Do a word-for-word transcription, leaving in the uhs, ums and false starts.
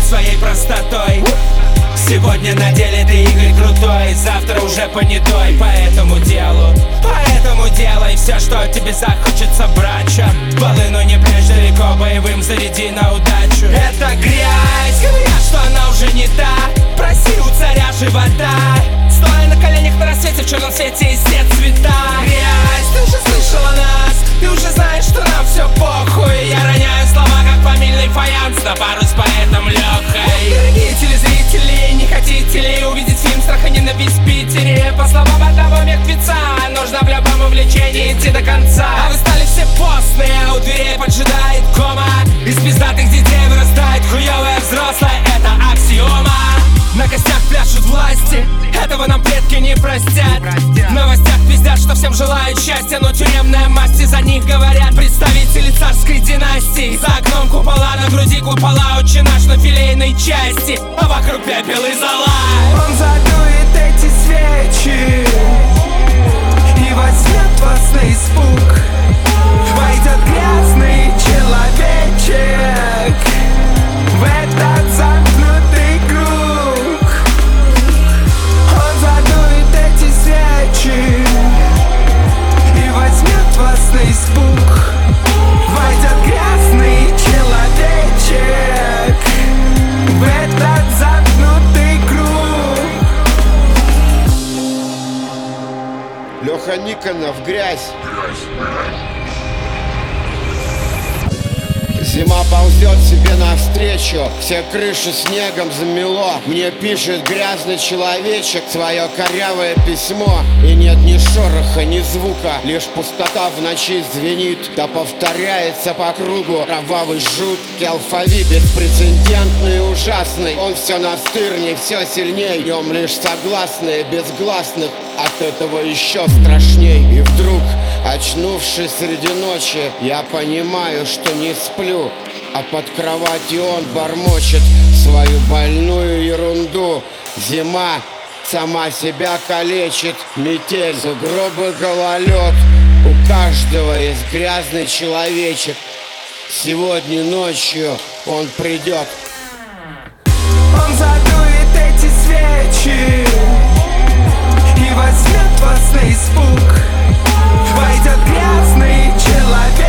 своей простотой. Сегодня на деле ты Игорь крутой, завтра уже понятой. По этому делу, поэтому делай все, что тебе захочется, брача. Волыну не прячь далеко, боевым заряди на удачу. Это грязь, говорят, что она уже не та. Проси у царя живота, стоя на коленях на рассвете, в черном свете и все цвета. Грязь, ты уже слышала нас, ты уже знаешь, что нам все похуй. Я роняю слова, как фамильный фаянс, на пару с поэтом Лехой. Дорогие телезрители, не хотите ли увидеть фильм «Страх и ненависть» в Питере? По словам одного мертвеца, нужно в любом увлечении идти до конца. А вы стали все постные, а у дверей поджидает кома. Из пиздатых детей вырастает хуёвая взрослая, это аксиома. На костях пляшут власти, этого нам предки не простят. В новостях пиздят, что всем желают счастья, но тюремная масть, за них говорят представители царской династии. За окном купола, на груди купола, отче наш на филейной части, а вокруг пепел и зола. Он задует эти свечи и возьмет вас на испуг. Войдет грязный человечек в этот замкнутый круг. Он задует эти свечи и возьмет вас на испуг. Войдет грязный человечек в этот замкнутый круг. Леха Никонов, грязь. Зима ползет себе навстречу, все крыши снегом замело. Мне пишет грязный человечек свое корявое письмо. И нет ни шороха, ни звука, лишь пустота в ночи звенит. Да повторяется по кругу кровавый жуткий алфавит. Беспрецедентный и ужасный, он все настырней, все сильней. В нем лишь согласные, безгласных, от этого еще страшней. И вдруг, очнувшись среди ночи, я понимаю, что не сплю, а под кроватью он бормочет свою больную ерунду. Зима сама себя калечит, метель, сугробы, гололед. У каждого есть грязный человечек. Сегодня ночью он придет. Он задует эти свечи и возьмет вас на испуг. Войдет грязный человек